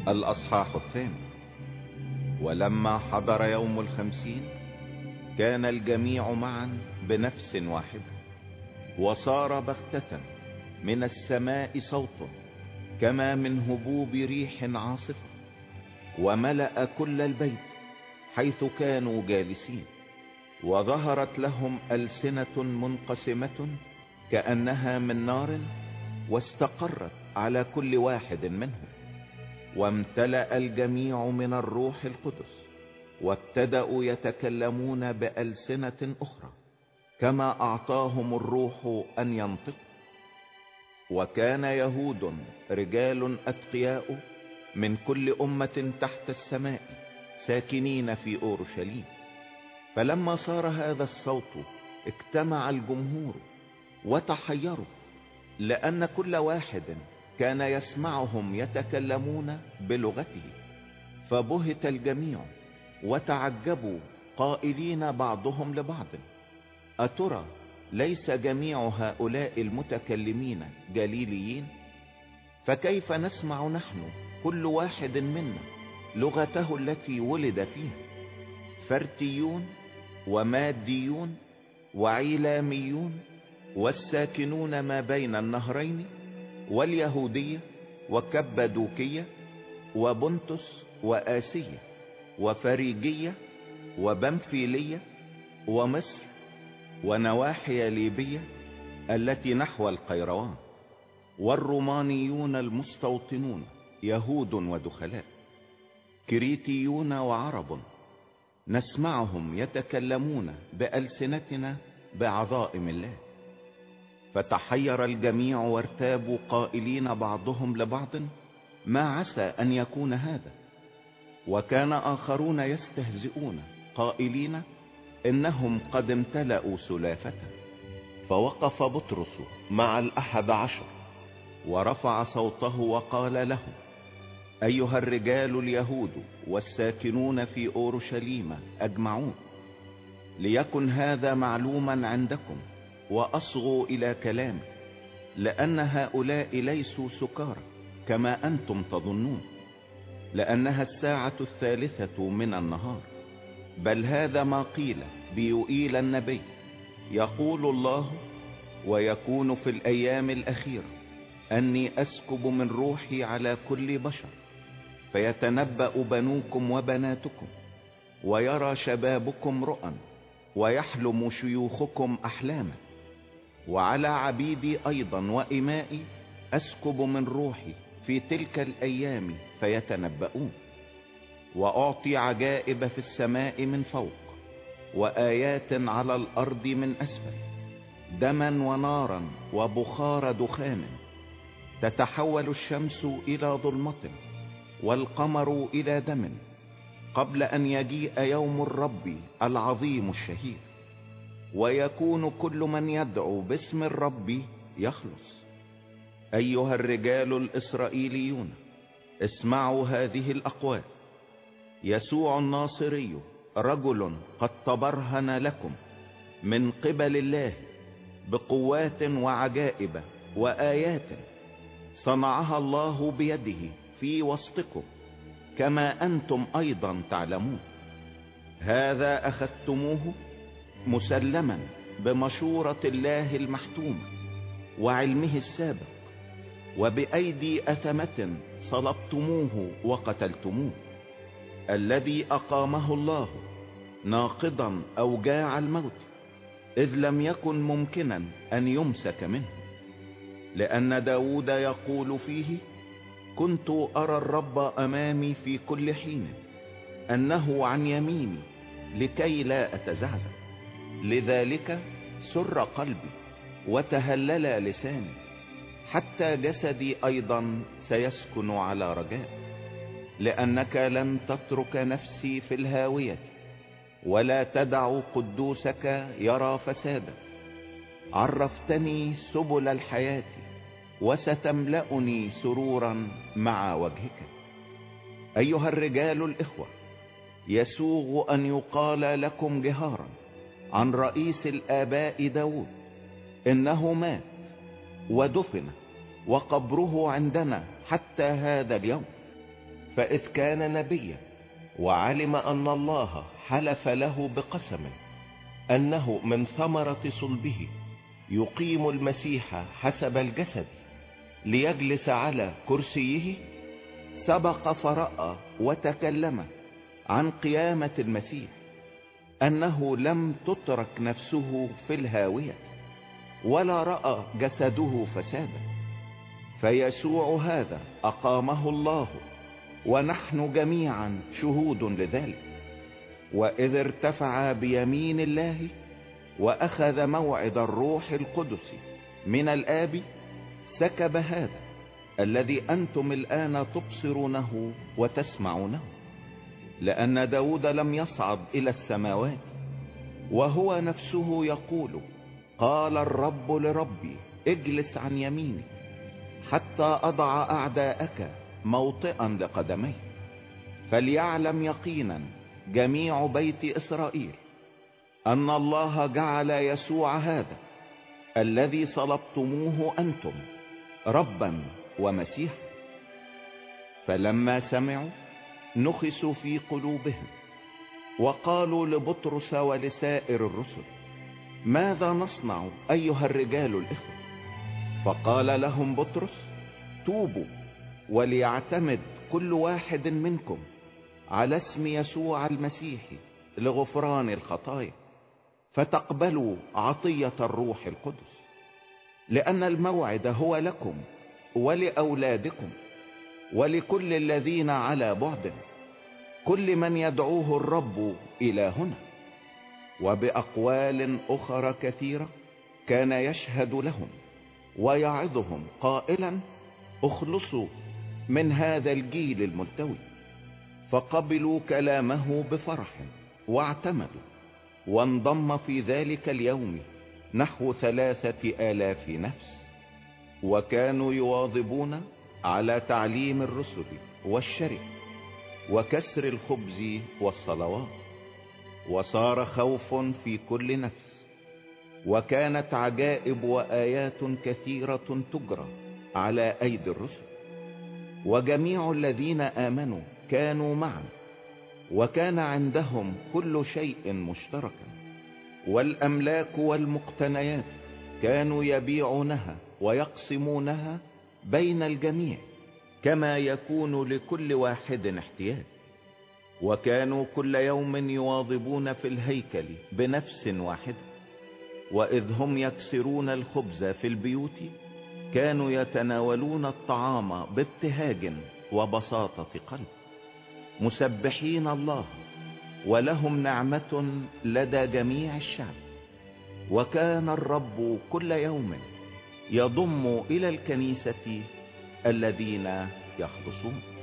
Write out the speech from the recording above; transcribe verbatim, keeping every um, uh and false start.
الأصحاح الثاني. ولما حضر يوم الخمسين كان الجميع معا بنفس واحدة، وصار بغتة من السماء صوت كما من هبوب ريح عاصفة، وملأ كل البيت حيث كانوا جالسين. وظهرت لهم ألسنة منقسمة كأنها من نار، واستقرت على كل واحد منهم. وامتلأ الجميع من الروح القدس، وابتدأوا يتكلمون بألسنة أخرى كما أعطاهم الروح أن ينطقوا. وكان يهود رجال أتقياء من كل أمة تحت السماء ساكنين في أورشليم. فلما صار هذا الصوت اجتمع الجمهور وتحيروا، لأن كل واحد كان يسمعهم يتكلمون بلغته. فبهت الجميع وتعجبوا قائلين بعضهم لبعض: أترى ليس جميع هؤلاء المتكلمين جليليين؟ فكيف نسمع نحن كل واحد منا لغته التي ولد فيها؟ فرتيون وماديون وعيلاميون والساكنون ما بين النهرين، واليهودية وكبدوكية وبنتس وآسية وفريجية وبنفيلية ومصر ونواحي ليبية التي نحو القيروان، والرومانيون المستوطنون يهود ودخلاء، كريتيون وعرب، نسمعهم يتكلمون بألسنتنا بعظائم الله. فتحير الجميع وارتابوا قائلين بعضهم لبعض: ما عسى أن يكون هذا؟ وكان آخرون يستهزئون قائلين: إنهم قد امتلأوا سلافة. فوقف بطرس مع الأحد عشر ورفع صوته وقال لهم: أيها الرجال اليهود والساكنون في أورشليم أجمعون، ليكن هذا معلوما عندكم وأصغوا إلى كلامي، لأن هؤلاء ليسوا سكارى كما أنتم تظنون، لأنها الساعة الثالثة من النهار. بل هذا ما قيل بيوئيل النبي: يقول الله: ويكون في الأيام الأخيرة أني أسكب من روحي على كل بشر، فيتنبأ بنوكم وبناتكم، ويرى شبابكم رؤى، ويحلم شيوخكم أحلاما. وعلى عبيدي أيضا وإمائي أسكب من روحي في تلك الأيام فيتنبؤون. وأعطي عجائب في السماء من فوق، وآيات على الأرض من أسفل، دما ونارا وبخار دخان. تتحول الشمس إلى ظلمة والقمر إلى دم، قبل أن يجيء يوم الرب العظيم الشهير. ويكون كل من يدعو باسم الرب يخلص. أيها الرجال الإسرائيليون، اسمعوا هذه الأقوال: يسوع الناصري رجل قد تبرهن لكم من قبل الله بقوات وعجائب وآيات صنعها الله بيده في وسطكم، كما أنتم أيضا تعلمون. هذا أخذتموه مسلما بمشورة الله المحتومة وعلمه السابق، وبأيدي أثمة صلبتموه وقتلتموه، الذي أقامه الله ناقضا أوجاع الموت، إذ لم يكن ممكنا أن يمسك منه. لأن داود يقول فيه: كنت أرى الرب أمامي في كل حين، أنه عن يميني لكي لا أتزعزع. لذلك سر قلبي وتهلل لساني، حتى جسدي أيضا سيسكن على رجاء. لأنك لن تترك نفسي في الهاوية، ولا تدع قدوسك يرى فسادا. عرفتني سبل الحياة، وستملأني سرورا مع وجهك. أيها الرجال الإخوة، يسوغ أن يقال لكم جهارا عن رئيس الآباء داود: إنه مات ودفن، وقبره عندنا حتى هذا اليوم. فإذ كان نبيا وعلم أن الله حلف له بقسم أنه من ثمرة صلبه يقيم المسيح حسب الجسد ليجلس على كرسيه، سبق فرأى وتكلم عن قيامة المسيح، أنه لم تترك نفسه في الهاوية ولا رأى جسده فسادا. فيسوع هذا أقامه الله ونحن جميعا شهود لذلك. وإذ ارتفع بيمين الله وأخذ موعد الروح القدس من الآب، سكب هذا الذي أنتم الآن تبصرونه وتسمعونه. لأن داود لم يصعد إلى السماوات وهو نفسه يقول: قال الرب لربي اجلس عن يميني حتى أضع أعداءك موطئا لقدمي. فليعلم يقينا جميع بيت إسرائيل أن الله جعل يسوع هذا الذي صلبتموه أنتم ربا ومسيحا. فلما سمعوا نخسوا في قلوبهم وقالوا لبطرس ولسائر الرسل: ماذا نصنع أيها الرجال الإخوة؟ فقال لهم بطرس: توبوا وليعتمد كل واحد منكم على اسم يسوع المسيح لغفران الخطايا، فتقبلوا عطية الروح القدس. لأن الموعد هو لكم ولأولادكم ولكل الذين على بعد، كل من يدعوه الرب إلى هنا. وبأقوال أخرى كثيرة كان يشهد لهم ويعظهم قائلا: اخلصوا من هذا الجيل الملتوي. فقبلوا كلامه بفرح واعتمدوا، وانضم في ذلك اليوم نحو ثلاثة آلاف نفس. وكانوا يواظبون على تعليم الرسل والشرك وكسر الخبز والصلوات. وصار خوف في كل نفس، وكانت عجائب وآيات كثيرة تجرى على أيدي الرسل. وجميع الذين آمنوا كانوا معا، وكان عندهم كل شيء مشتركا، والأملاك والمقتنيات كانوا يبيعونها ويقسمونها بين الجميع كما يكون لكل واحد احتياج. وكانوا كل يوم يواظبون في الهيكل بنفس واحدة، وإذ هم يكسرون الخبز في البيوت كانوا يتناولون الطعام بابتهاج وبساطة قلب، مسبحين الله، ولهم نعمة لدى جميع الشعب. وكان الرب كل يوم يضم إلى الكنيسة الذين يخلصون.